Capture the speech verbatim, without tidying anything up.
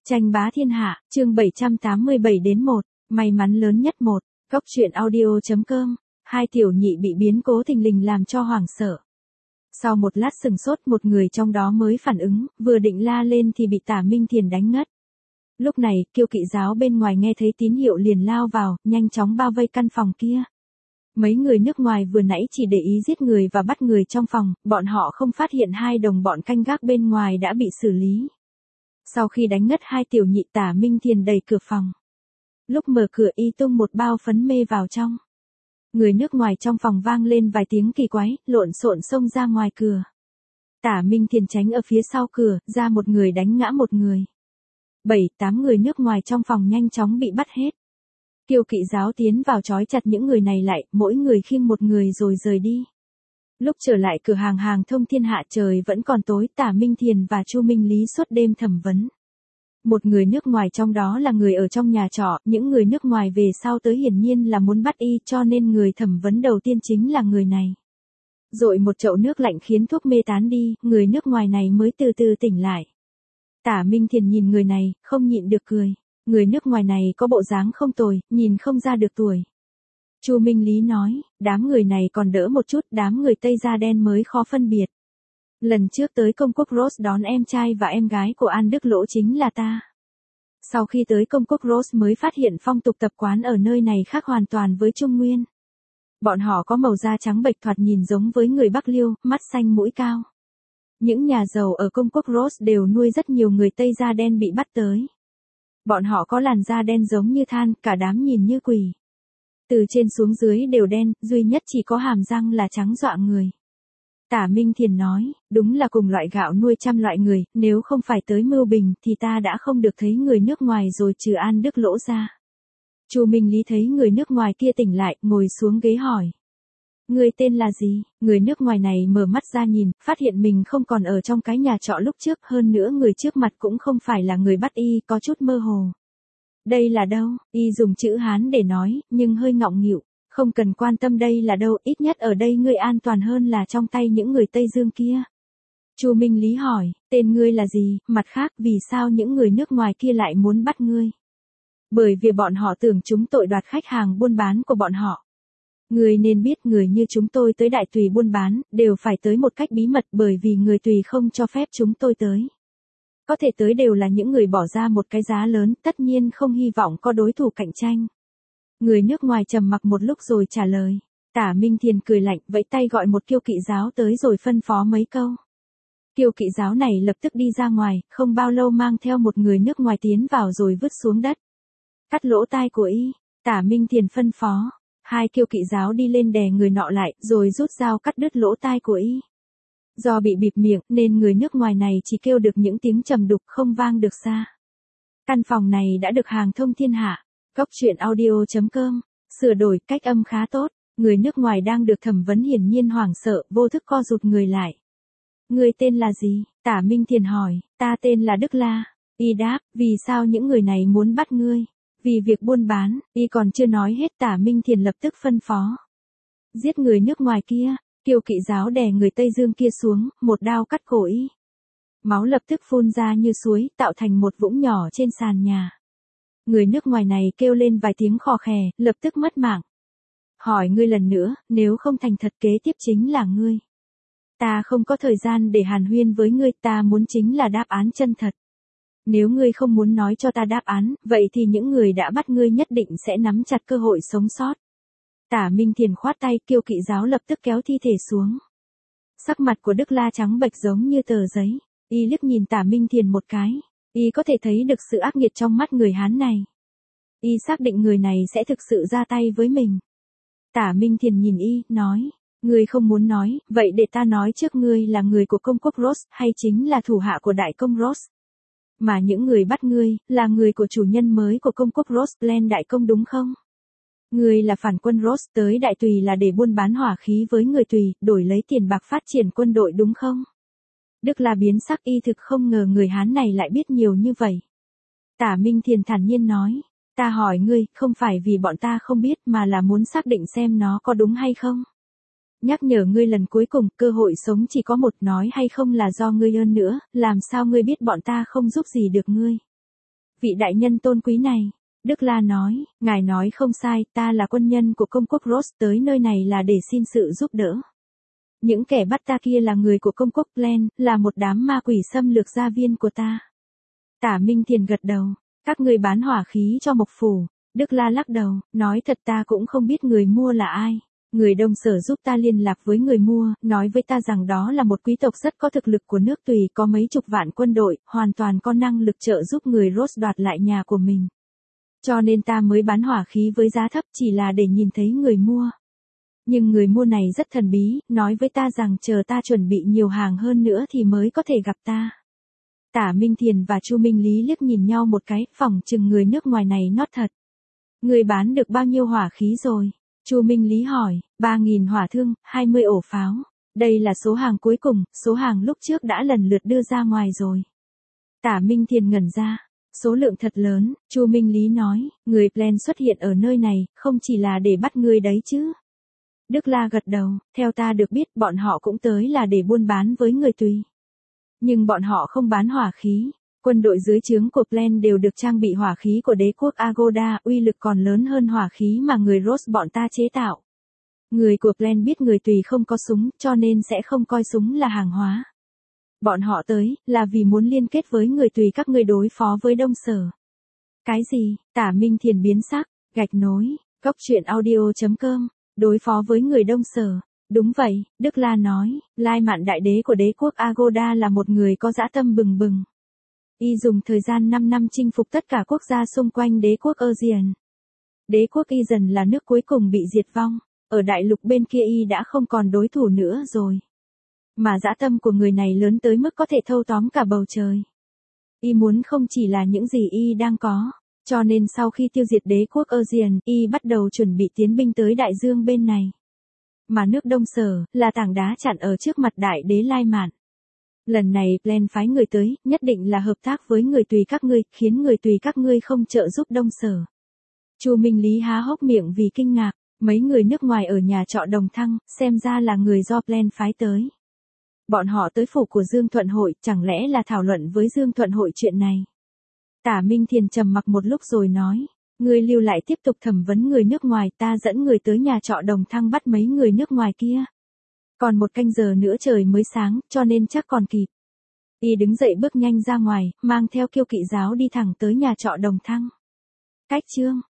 Tranh bá thiên hạ, chương bảy trăm tám mươi bảy đến một, may mắn lớn nhất một, góc truyện audio.com, hai tiểu nhị bị biến cố thình lình làm cho hoảng sợ. Sau một lát sừng sốt một người trong đó mới phản ứng, vừa định la lên thì bị Tả Minh Thiền đánh ngất. Lúc này, Kiêu Kỵ giáo bên ngoài nghe thấy tín hiệu liền lao vào, nhanh chóng bao vây căn phòng kia. Mấy người nước ngoài vừa nãy chỉ để ý giết người và bắt người trong phòng, bọn họ không phát hiện hai đồng bọn canh gác bên ngoài đã bị xử lý. Sau khi đánh ngất hai tiểu nhị, Tả Minh Thiền đẩy cửa phòng. Lúc mở cửa y tung một bao phấn mê vào trong. Người nước ngoài trong phòng vang lên vài tiếng kỳ quái, lộn xộn xông ra ngoài cửa. Tả Minh Thiền tránh ở phía sau cửa, ra một người đánh ngã một người. Bảy, tám người nước ngoài trong phòng nhanh chóng bị bắt hết. Kiêu Kỵ giáo tiến vào trói chặt những người này lại, mỗi người khiêng một người rồi rời đi. Lúc trở lại cửa hàng hàng thông thiên hạ trời vẫn còn tối, Tả Minh Thiền và Chu Minh Lý suốt đêm thẩm vấn. Một người nước ngoài trong đó là người ở trong nhà trọ, những người nước ngoài về sau tới hiển nhiên là muốn bắt y, cho nên người thẩm vấn đầu tiên chính là người này. Dội một chậu nước lạnh khiến thuốc mê tán đi, người nước ngoài này mới từ từ tỉnh lại. Tả Minh Thiền nhìn người này, không nhịn được cười. Người nước ngoài này có bộ dáng không tồi, nhìn không ra được tuổi. Chu Minh Lý nói, đám người này còn đỡ một chút, đám người Tây da đen mới khó phân biệt. Lần trước tới công quốc Rose đón em trai và em gái của An Đức Lỗ chính là ta. Sau khi tới công quốc Rose mới phát hiện phong tục tập quán ở nơi này khác hoàn toàn với Trung Nguyên. Bọn họ có màu da trắng bệch thoạt nhìn giống với người Bắc Liêu, mắt xanh mũi cao. Những nhà giàu ở công quốc Rose đều nuôi rất nhiều người Tây da đen bị bắt tới. Bọn họ có làn da đen giống như than, cả đám nhìn như quỷ. Từ trên xuống dưới đều đen, duy nhất chỉ có hàm răng là trắng dọa người. Tả Minh Thiền nói, đúng là cùng loại gạo nuôi trăm loại người, nếu không phải tới Mưu Bình thì ta đã không được thấy người nước ngoài rồi trừ An Đức Lỗ ra. Chu Minh Lý thấy người nước ngoài kia tỉnh lại, ngồi xuống ghế hỏi. Người tên là gì? Người nước ngoài này mở mắt ra nhìn, phát hiện mình không còn ở trong cái nhà trọ lúc trước, hơn nữa người trước mặt cũng không phải là người bắt y, có chút mơ hồ. Đây là đâu? Y dùng chữ Hán để nói, nhưng hơi ngọng nghịu. Không cần quan tâm đây là đâu, ít nhất ở đây ngươi an toàn hơn là trong tay những người Tây Dương kia. Chu Minh Lý hỏi, tên ngươi là gì? Mặt khác, vì sao những người nước ngoài kia lại muốn bắt ngươi? Bởi vì bọn họ tưởng chúng tội đoạt khách hàng buôn bán của bọn họ. Người nên biết người như chúng tôi tới đại tùy buôn bán, đều phải tới một cách bí mật bởi vì người tùy không cho phép chúng tôi tới. Có thể tới đều là những người bỏ ra một cái giá lớn, tất nhiên không hy vọng có đối thủ cạnh tranh. Người nước ngoài trầm mặc một lúc rồi trả lời. Tả Minh Thiền cười lạnh, vẫy tay gọi một Kiêu Kỵ giáo tới rồi phân phó mấy câu. Kiêu Kỵ giáo này lập tức đi ra ngoài, không bao lâu mang theo một người nước ngoài tiến vào rồi vứt xuống đất. Cắt lỗ tai của y, Tả Minh Thiền phân phó. Hai Kiêu Kỵ giáo đi lên đè người nọ lại, rồi rút dao cắt đứt lỗ tai của y. Do bị bịt miệng, nên người nước ngoài này chỉ kêu được những tiếng trầm đục, không vang được xa. Căn phòng này đã được hàng thông thiên hạ. Góc truyện audio.com, sửa đổi cách âm khá tốt, người nước ngoài đang được thẩm vấn hiển nhiên hoảng sợ, vô thức co rụt người lại. Người tên là gì? Tả Minh Thiền hỏi, ta tên là Đức La. Y đáp, vì sao những người này muốn bắt ngươi? Vì việc buôn bán, y còn chưa nói hết Tả Minh Thiền lập tức phân phó. Giết người nước ngoài kia, Kiêu Kỵ giáo đè người Tây Dương kia xuống, một đao cắt cổ y. Máu lập tức phun ra như suối, tạo thành một vũng nhỏ trên sàn nhà. Người nước ngoài này kêu lên vài tiếng khò khè, lập tức mất mạng. Hỏi ngươi lần nữa, nếu không thành thật kế tiếp chính là ngươi. Ta không có thời gian để hàn huyên với ngươi, ta muốn chính là đáp án chân thật. Nếu ngươi không muốn nói cho ta đáp án, vậy thì những người đã bắt ngươi nhất định sẽ nắm chặt cơ hội sống sót. Tả Minh Thiền khoát tay, Kiêu Kỵ giáo lập tức kéo thi thể xuống. Sắc mặt của Đức La trắng bệch giống như tờ giấy, y liếc nhìn Tả Minh Thiền một cái. Y có thể thấy được sự ác nghiệt trong mắt người Hán này. Y xác định người này sẽ thực sự ra tay với mình. Tả Minh Thiền nhìn y, nói, ngươi không muốn nói, vậy để ta nói trước, ngươi là người của công quốc Rose, hay chính là thủ hạ của đại công Rose? Mà những người bắt ngươi, là người của chủ nhân mới của công quốc Rose, Glen đại công đúng không? Ngươi là phản quân Rose, tới đại tùy là để buôn bán hỏa khí với người tùy, đổi lấy tiền bạc phát triển quân đội đúng không? Đức La biến sắc, y thực không ngờ người Hán này lại biết nhiều như vậy. Tả Minh Thiền thản nhiên nói, ta hỏi ngươi, không phải vì bọn ta không biết mà là muốn xác định xem nó có đúng hay không. Nhắc nhở ngươi lần cuối cùng, cơ hội sống chỉ có một, nói hay không là do ngươi hơn nữa, làm sao ngươi biết bọn ta không giúp gì được ngươi. Vị đại nhân tôn quý này, Đức La nói, ngài nói không sai, ta là quân nhân của công quốc Rose tới nơi này là để xin sự giúp đỡ. Những kẻ bắt ta kia là người của công quốc Plan, là một đám ma quỷ xâm lược gia viên của ta. Tả Minh Thiền gật đầu, các người bán hỏa khí cho Mộc Phủ. Đức La lắc đầu, nói thật ta cũng không biết người mua là ai. Người Đông Sở giúp ta liên lạc với người mua, nói với ta rằng đó là một quý tộc rất có thực lực của nước Tùy, có mấy chục vạn quân đội, hoàn toàn có năng lực trợ giúp người Rose đoạt lại nhà của mình. Cho nên ta mới bán hỏa khí với giá thấp chỉ là để nhìn thấy người mua. Nhưng người mua này rất thần bí, nói với ta rằng chờ ta chuẩn bị nhiều hàng hơn nữa thì mới có thể gặp ta. Tả Minh Thiền và Chu Minh Lý liếc nhìn nhau một cái, phỏng chừng người nước ngoài này nót thật. Người bán được bao nhiêu hỏa khí rồi? Chu Minh Lý hỏi, ba nghìn hỏa thương, hai mươi ổ pháo. Đây là số hàng cuối cùng, số hàng lúc trước đã lần lượt đưa ra ngoài rồi. Tả Minh Thiền ngẩn ra, số lượng thật lớn, Chu Minh Lý nói, người Plan xuất hiện ở nơi này, không chỉ là để bắt người đấy chứ. Đức La gật đầu, theo ta được biết bọn họ cũng tới là để buôn bán với người Tùy. Nhưng bọn họ không bán hỏa khí. Quân đội dưới trướng của Plan đều được trang bị hỏa khí của đế quốc Agoda, uy lực còn lớn hơn hỏa khí mà người Rose bọn ta chế tạo. Người của Plan biết người Tùy không có súng, cho nên sẽ không coi súng là hàng hóa. Bọn họ tới, là vì muốn liên kết với người Tùy các ngươi đối phó với Đông Sở. Cái gì? Tả Minh Thiền biến sắc, gạch nối, cốc truyện audio chấm com, đối phó với người Đông Sở. Đúng vậy, Đức La nói, Lai Mạn đại đế của đế quốc Agoda là một người có dã tâm bừng bừng. Y dùng thời gian năm năm chinh phục tất cả quốc gia xung quanh đế quốc Aegean. Đế quốc Y dần là nước cuối cùng bị diệt vong, ở đại lục bên kia Y đã không còn đối thủ nữa rồi. Mà dã tâm của người này lớn tới mức có thể thâu tóm cả bầu trời. Y muốn không chỉ là những gì Y đang có, cho nên sau khi tiêu diệt đế quốc Aegean, Y bắt đầu chuẩn bị tiến binh tới đại dương bên này. Mà nước Đông Sở, là tảng đá chặn ở trước mặt đại đế Lai Mạn. Lần này Plan phái người tới, nhất định là hợp tác với người Tùy các ngươi, khiến người Tùy các ngươi không trợ giúp Đông Sở. Chu Minh Lý há hốc miệng vì kinh ngạc, mấy người nước ngoài ở nhà trọ Đồng Thăng, xem ra là người do Plan phái tới. Bọn họ tới phủ của Dương Thuận Hội, chẳng lẽ là thảo luận với Dương Thuận Hội chuyện này. Tả Minh Thiền trầm mặc một lúc rồi nói, ngươi lưu lại tiếp tục thẩm vấn người nước ngoài, ta dẫn người tới nhà trọ Đồng Thăng bắt mấy người nước ngoài kia. Còn một canh giờ nữa trời mới sáng, cho nên chắc còn kịp. Y đứng dậy bước nhanh ra ngoài, mang theo Kiêu Kỵ giáo đi thẳng tới nhà trọ Đồng Thăng. Cách chương